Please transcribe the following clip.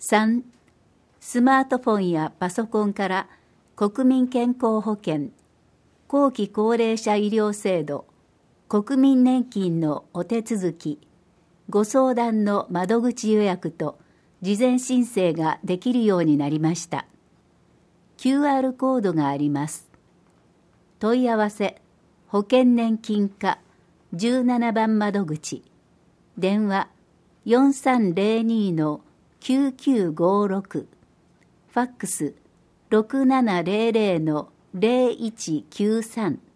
3. スマートフォンやパソコンから国民健康保険、後期高齢者医療制度、国民年金のお手続き、ご相談の窓口予約と事前申請ができるようになりました。QR コードがあります。問い合わせ、保険年金課17番窓口、電話4302-9956、ファックス6700-0193